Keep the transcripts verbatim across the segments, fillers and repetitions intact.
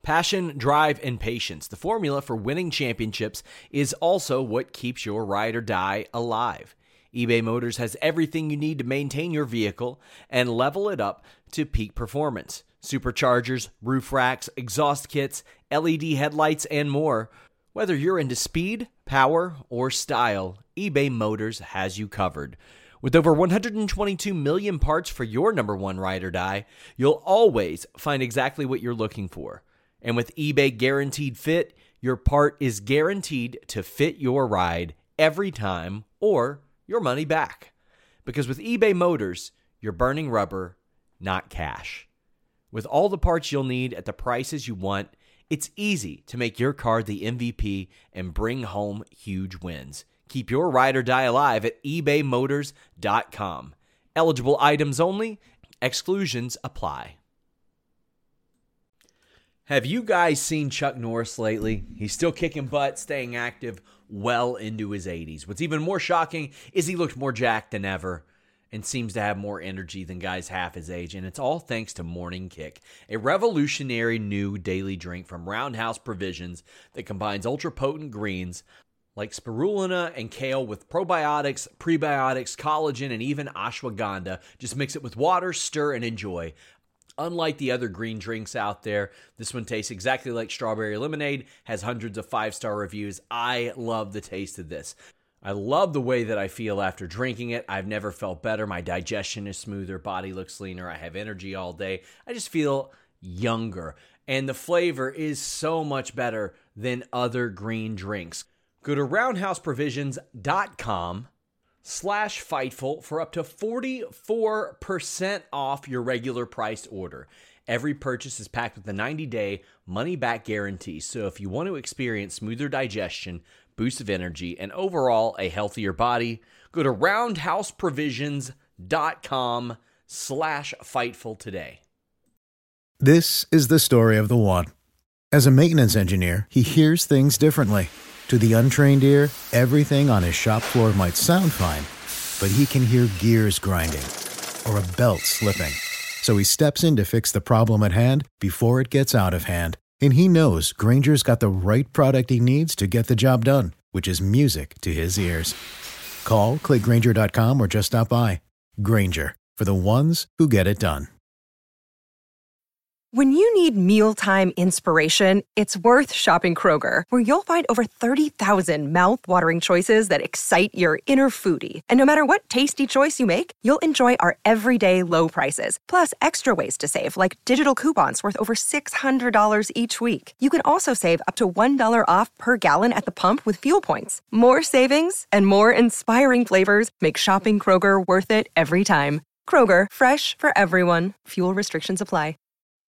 Passion, drive, and patience. The formula for winning championships is also what keeps your ride or die alive. eBay Motors has everything you need to maintain your vehicle and level it up to peak performance. Superchargers, roof racks, exhaust kits, L E D headlights, and more. Whether you're into speed, power, or style, eBay Motors has you covered. With over one hundred twenty-two million parts for your number one ride or die, you'll always find exactly what you're looking for. And with eBay Guaranteed Fit, your part is guaranteed to fit your ride every time or your money back. Because with eBay Motors, you're burning rubber, not cash. With all the parts you'll need at the prices you want, it's easy to make your car the M V P and bring home huge wins. Keep your ride or die alive at ebay motors dot com. Eligible items only. Exclusions apply. Have you guys seen Chuck Norris lately? He's still kicking butt, staying active well into his eighties. What's even more shocking is he looked more jacked than ever and seems to have more energy than guys half his age, and it's all thanks to Morning Kick, a revolutionary new daily drink from Roundhouse Provisions that combines ultra-potent greens like spirulina and kale with probiotics, prebiotics, collagen, and even ashwagandha. Just mix it with water, stir, and enjoy. Unlike the other green drinks out there, this one tastes exactly like strawberry lemonade, has hundreds of five-star reviews. I love the taste of this. I love the way that I feel after drinking it. I've never felt better. My digestion is smoother, body looks leaner, I have energy all day. I just feel younger. And the flavor is so much better than other green drinks. Go to roundhouse provisions dot com slash Fightful for up to forty-four percent off your regular priced order. Every purchase is packed with a ninety-day money-back guarantee. So if you want to experience smoother digestion, boost of energy, and overall a healthier body, go to roundhouse provisions dot com slash Fightful today. This is the story of the one. As a maintenance engineer, he hears things differently. To the untrained ear, everything on his shop floor might sound fine, but he can hear gears grinding or a belt slipping. So he steps in to fix the problem at hand before it gets out of hand. And he knows Grainger's got the right product he needs to get the job done, which is music to his ears. Call, click Grainger dot com, or just stop by. Grainger, for the ones who get it done. When you need mealtime inspiration, it's worth shopping Kroger, where you'll find over thirty thousand mouth-watering choices that excite your inner foodie. And no matter what tasty choice you make, you'll enjoy our everyday low prices, plus extra ways to save, like digital coupons worth over six hundred dollars each week. You can also save up to one dollar off per gallon at the pump with fuel points. More savings and more inspiring flavors make shopping Kroger worth it every time. Kroger, fresh for everyone. Fuel restrictions apply.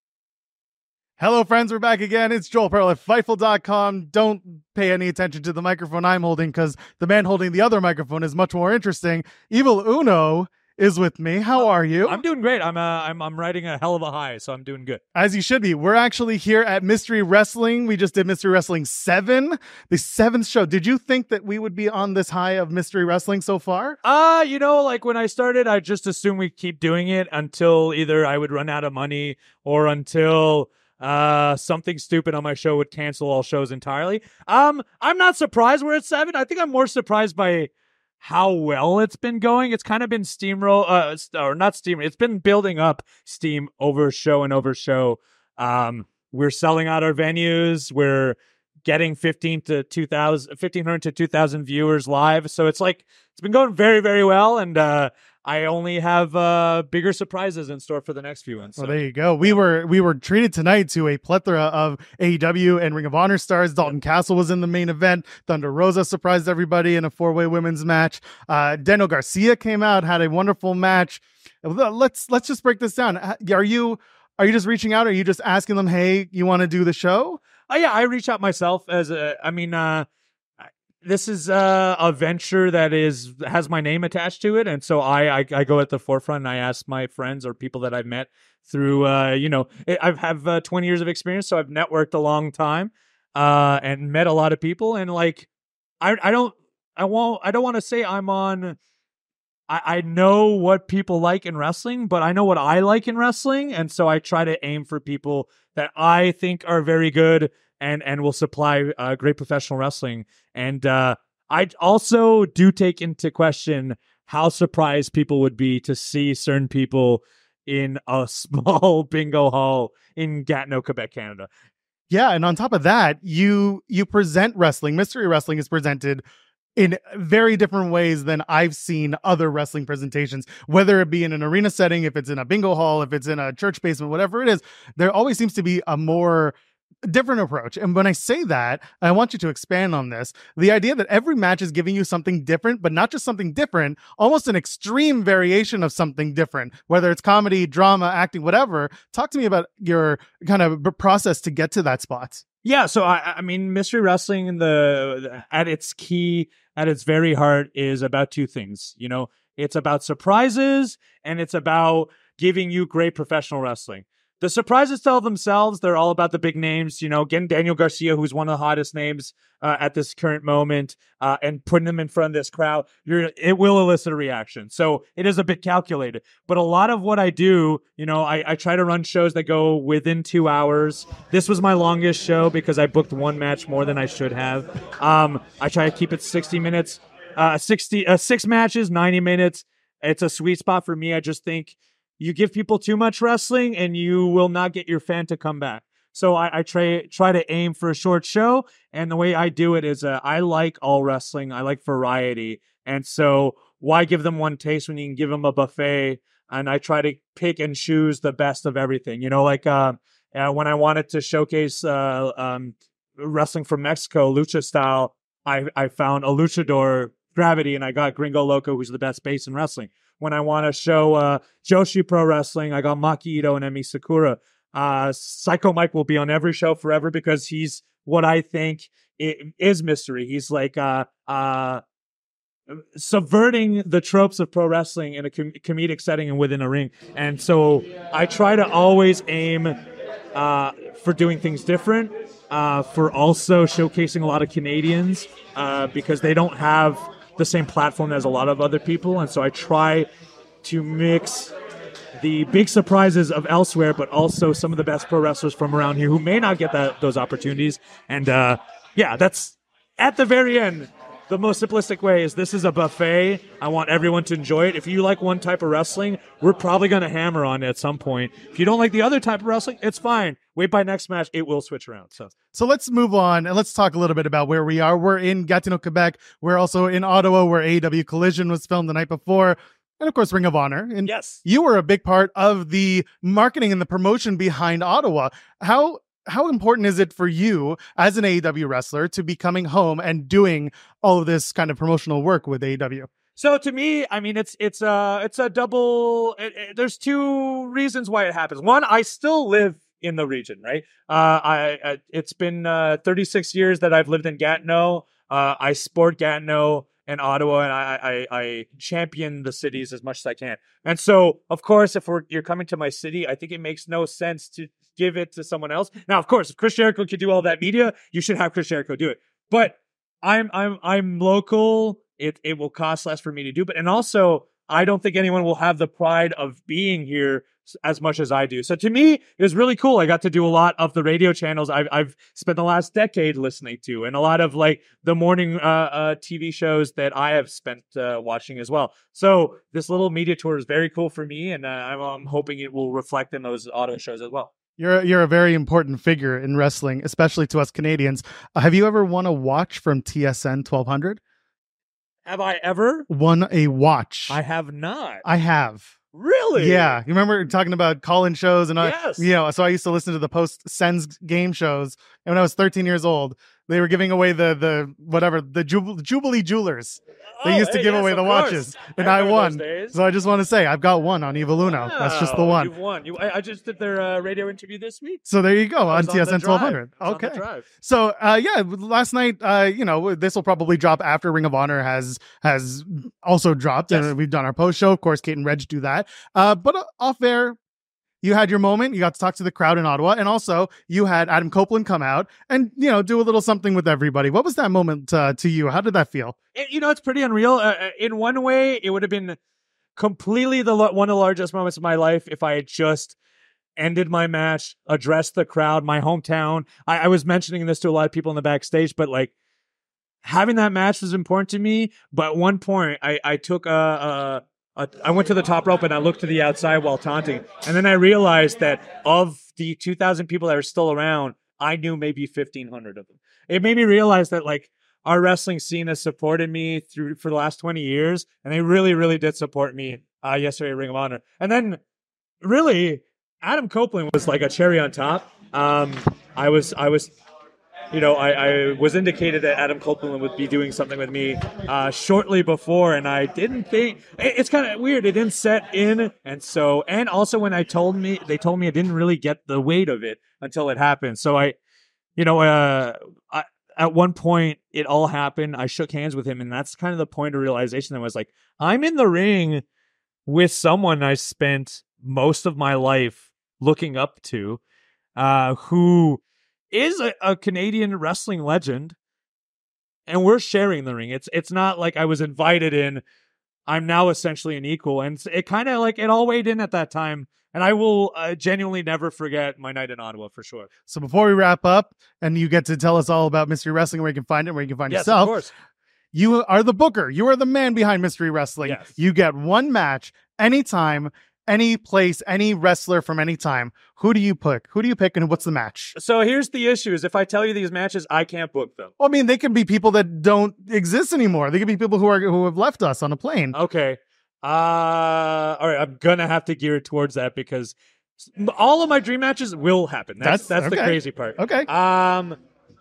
Hello, friends. We're back again. It's Joel Pearl at Fightful dot com. Don't pay any attention to the microphone I'm holding because the man holding the other microphone is much more interesting. Evil Uno is with me. How are you? I'm doing great. I'm uh, I'm I'm riding a hell of a high, so I'm doing good. As you should be. We're actually here at Mystery Wrestling. We just did Mystery Wrestling seven, the seventh show. Did you think that we would be on this high of Mystery Wrestling so far? Uh, you know, like when I started, I just assumed we'd keep doing it until either I would run out of money or until Uh, something stupid on my show would cancel all shows entirely. Um, I'm not surprised we're at seven. I think I'm more surprised by how well it's been going. It's kind of been steamroll, uh, or not steam. It's been building up steam over show and over show. Um, we're selling out our venues. We're getting fifteen to two thousand, fifteen hundred to two thousand viewers live. So it's like, it's been going very, very well. And, uh, I only have uh, bigger surprises in store for the next few ones. So. Well, there you go. We were we were treated tonight to a plethora of A E W and Ring of Honor stars. Dalton Castle was in the main event. Thunder Rosa surprised everybody in a four-way women's match. Uh, Daniel Garcia came out, had a wonderful match. Let's let's just break this down. Are you are you just reaching out? Or are you just asking them, hey, you want to do the show? Oh yeah, I reach out myself as a. I mean. Uh, This is uh, a venture that is has my name attached to it, and so I, I I go at the forefront. And I ask my friends or people that I've met through, uh, you know, I have uh, twenty years of experience, so I've networked a long time, uh, and met a lot of people. And like, I I don't I won't I don't want to say I'm on I, I know what people like in wrestling, but I know what I like in wrestling. And so I try to aim for people that I think are very good and, and will supply uh, great professional wrestling. And uh, I also do take into question how surprised people would be to see certain people in a small bingo hall in Gatineau, Quebec, Canada. Yeah, and on top of that, you you present wrestling. Mystery wrestling is presented in very different ways than I've seen other wrestling presentations, whether it be in an arena setting, if it's in a bingo hall, if it's in a church basement, whatever it is. There always seems to be a more different approach. And when I say that, I want you to expand on this. The idea that every match is giving you something different, but not just something different, almost an extreme variation of something different, whether it's comedy, drama, acting, whatever. Talk to me about your kind of process to get to that spot. Yeah, so I, I mean, mystery wrestling, the, the at its key, at its very heart, is about two things. You know, it's about surprises and it's about giving you great professional wrestling. The surprises tell themselves. They're all about the big names, you know, getting Daniel Garcia, who's one of the hottest names uh, at this current moment, uh, and putting him in front of this crowd. You're, it will elicit a reaction. So it is a bit calculated. But a lot of what I do, you know, I, I try to run shows that go within two hours. This was my longest show because I booked one match more than I should have. Um, I try to keep it sixty minutes, uh, sixty, uh, six matches, ninety minutes. It's a sweet spot for me. I just think you give people too much wrestling and you will not get your fan to come back. So I, I try try to aim for a short show. And the way I do it is uh, I like all wrestling. I like variety. And so why give them one taste when you can give them a buffet? And I try to pick and choose the best of everything. You know, like uh, uh, when I wanted to showcase uh, um, wrestling from Mexico, lucha style, I, I found a luchador, Gravity, and I got Gringo Loco, who's the best base in wrestling. When I want to show uh, Joshi Pro Wrestling, I got Maki Ito and Emi Sakura. Uh, Psycho Mike will be on every show forever because he's what I think is mystery. He's like uh, uh, subverting the tropes of pro wrestling in a com- comedic setting and within a ring. And so I try to always aim uh, for doing things different, uh, for also showcasing a lot of Canadians uh, because they don't have the same platform as a lot of other people. And so I try to mix the big surprises of elsewhere, but also some of the best pro wrestlers from around here who may not get that those opportunities. And uh, yeah, that's at the very end. The most simplistic way is this is a buffet. I want everyone to enjoy it. If you like one type of wrestling, we're probably going to hammer on it at some point. If you don't like the other type of wrestling, it's fine. Wait by next match. It will switch around. So so let's move on and let's talk a little bit about where we are. We're in Gatineau, Quebec. We're also in Ottawa, where A E W Collision was filmed the night before. And of course, Ring of Honor. And yes, you were a big part of the marketing and the promotion behind Ottawa. How How important is it for you as an A E W wrestler to be coming home and doing all of this kind of promotional work with A E W? So to me, I mean, it's it's a it's a double. It, it, there's two reasons why it happens. One, I still live in the region, right? Uh, I, I it's been uh, thirty-six years that I've lived in Gatineau. Uh, I sport Gatineau and Ottawa, and I, I I champion the cities as much as I can. And so, of course, if we're you're coming to my city, I think it makes no sense to give it to someone else. Now, of course, if Chris Jericho could do all that media, you should have Chris Jericho do it. But I'm I'm I'm local. It it will cost less for me to do. But and also, I don't think anyone will have the pride of being here as much as I do. So to me, it was really cool. I got to do a lot of the radio channels I've I've spent the last decade listening to, and a lot of like the morning uh, uh, T V shows that I have spent uh, watching as well. So this little media tour is very cool for me, and uh, I'm, I'm hoping it will reflect in those auto shows as well. You're you're a very important figure in wrestling, especially to us Canadians. Uh, have you ever won a watch from T S N twelve hundred? Have I ever won a watch? I have not. I have. Really? Yeah. You remember talking about call-in shows and yes. I, you know, so I used to listen to the post-Sens game shows. And when I was thirteen years old, they were giving away the the whatever the Jubal, Jubilee Jewelers. They oh, used to hey, give yes, away the course. watches, and I, I won. Those so I just want to say I've got one on Eva Luna. Wow, That's just the one. You've won. You, I, I just did their uh, radio interview this week. So there you go on on T S N twelve hundred. On Okay. the So uh, yeah, last night, uh, you know, this will probably drop after Ring of Honor has has also dropped, yes. and we've done our post show. Of course, Kate and Reg do that. Uh, but uh, off air, you had your moment. You got to talk to the crowd in Ottawa, and also you had Adam Copeland come out and you know do a little something with everybody. What was that moment uh, to you? How did that feel? It, you know, it's pretty unreal. Uh, in one way, it would have been completely the one of the largest moments of my life. If I had just ended my match, addressed the crowd, my hometown. I, I was mentioning this to a lot of people in the backstage, but like having that match was important to me. But at one point, I, I took a, a, a, I went to the top rope and I looked to the outside while taunting. And then I realized that of the two thousand people that are still around, I knew maybe fifteen hundred of them. It made me realize that like our wrestling scene has supported me through for the last twenty years. And they really, really did support me uh, yesterday at Ring of Honor. And then really, Adam Copeland was like a cherry on top. Um, I was, I was, you know, I, I was indicated that Adam Copeland would be doing something with me uh, shortly before, and I didn't think it, it's kind of weird. It didn't set in, and so, and also when I told me, they told me I didn't really get the weight of it until it happened. So I, you know, uh, I, at one point it all happened. I shook hands with him, and that's kind of the point of realization. That was like, I'm in the ring with someone I spent most of my life looking up to, uh, who is a, a Canadian wrestling legend, and we're sharing the ring. It's it's not like I was invited in. I'm now essentially an equal, and it kind of like it all weighed in at that time. And I will uh, genuinely never forget my night in Ottawa for sure. So before we wrap up, and you get to tell us all about Mystery Wrestling, where you can find it, where you can find yes, yourself. Of course. You are the booker. You are the man behind Mystery Wrestling. Yes. You get one match anytime, any place, any wrestler from any time. Who do you pick? Who do you pick, and what's the match? So here's the issue: is if I tell you these matches, I can't book them. Well, I mean, they can be people that don't exist anymore. They can be people who are who have left us on a plane. Okay. Uh, all right. I'm gonna have to gear it towards that because all of my dream matches will happen. That's that's, that's okay. the crazy part. Okay. Um,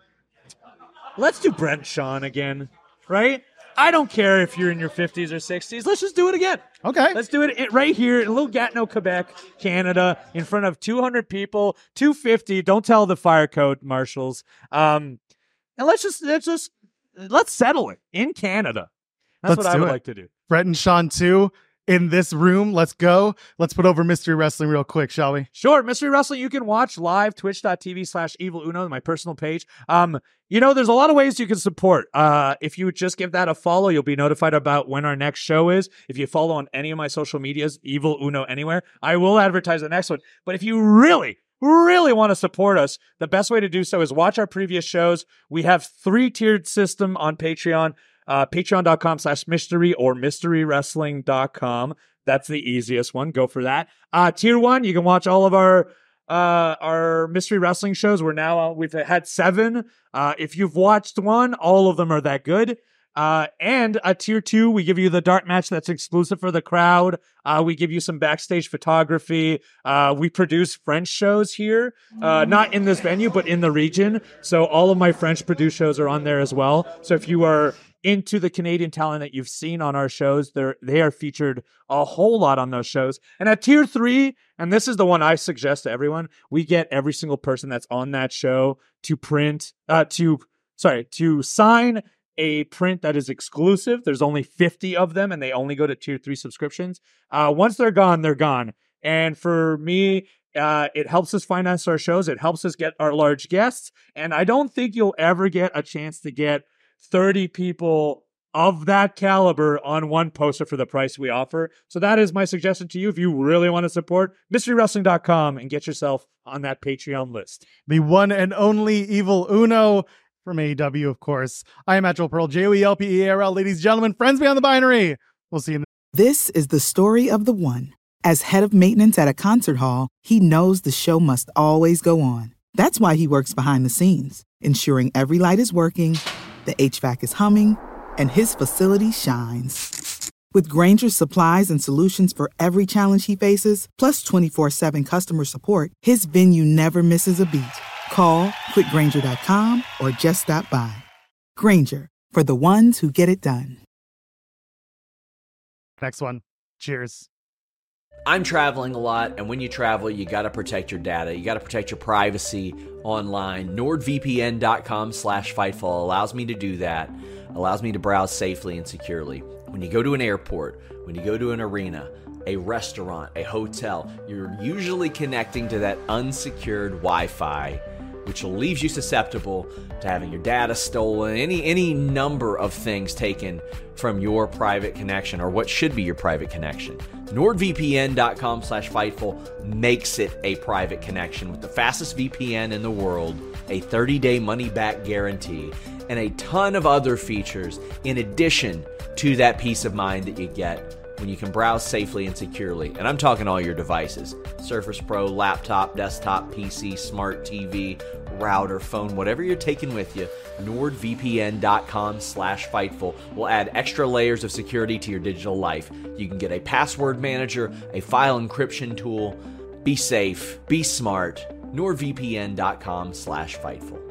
let's do Brent Shawn again, right? I don't care if you're in your fifties or sixties. Let's just do it again. Okay. Let's do it right here in Little Gatineau, Quebec, Canada, in front of two hundred people, two hundred fifty. Don't tell the fire code marshals. Um, and let's just let's just let's settle it in Canada. That's Let's what I do would it. like to do. Brett and Sean too in this room. Let's go. Let's put over Mystery Wrestling real quick, shall we? Sure. Mystery Wrestling, you can watch live, twitch.tv slash Evil Uno, my personal page. Um, you know, there's a lot of ways you can support. Uh, if you just give that a follow, you'll be notified about when our next show is. If you follow on any of my social medias, Evil Uno anywhere, I will advertise the next one. But if you really, really want to support us, the best way to do so is watch our previous shows. We have three-tiered system on Patreon. Uh, patreon.com slash mystery or mystery wrestling dot com. That's the easiest one. Go for that. Uh, tier one, you can watch all of our uh, our mystery wrestling shows. We're now, uh, we've had seven. Uh, if you've watched one, all of them are that good. Uh, and a tier two, we give you the dark match that's exclusive for the crowd. Uh, we give you some backstage photography. Uh, we produce French shows here, uh, not in this venue, but in the region. So all of my French produced shows are on there as well. So if you are into the Canadian talent that you've seen on our shows, they're, they are featured a whole lot on those shows. And at tier three, and this is the one I suggest to everyone, we get every single person that's on that show to print, uh, to, sorry, to sign a print that is exclusive. There's only fifty of them, and they only go to tier three subscriptions. Uh, once they're gone, they're gone. And for me, uh, it helps us finance our shows. It helps us get our large guests. And I don't think you'll ever get a chance to get thirty people of that caliber on one poster for the price we offer. So that is my suggestion to you. If you really want to support mystery wrestling dot com and get yourself on that Patreon list. The one and only Evil Uno from A E W, of course. I am Joel Pearl, J O E L P E A R L. Ladies and gentlemen, friends beyond the binary. We'll see you in the This is the story of the one. As head of maintenance at a concert hall, he knows the show must always go on. That's why he works behind the scenes, ensuring every light is working, the H V A C is humming, and his facility shines. With Granger's supplies and solutions for every challenge he faces, plus twenty-four seven customer support, his venue never misses a beat. Call quick granger dot com or just stop by. Granger, for the ones who get it done. next one. Cheers. I'm traveling a lot, and when you travel, you got to protect your data. You got to protect your privacy online. NordVPN.com slash Fightful allows me to do that, allows me to browse safely and securely. When you go to an airport, when you go to an arena, a restaurant, a hotel, you're usually connecting to that unsecured Wi-Fi which leaves you susceptible to having your data stolen, any any number of things taken from your private connection, or what should be your private connection. NordVPN.com slash Fightful makes it a private connection with the fastest V P N in the world, a thirty-day money-back guarantee, and a ton of other features in addition to that peace of mind that you get when you can browse safely and securely. And I'm talking all your devices. Surface Pro, laptop, desktop, P C, smart T V, router, phone, whatever you're taking with you, NordVPN.com slash Fightful will add extra layers of security to your digital life. You can get a password manager, a file encryption tool. Be safe, be smart. NordVPN.com slash Fightful.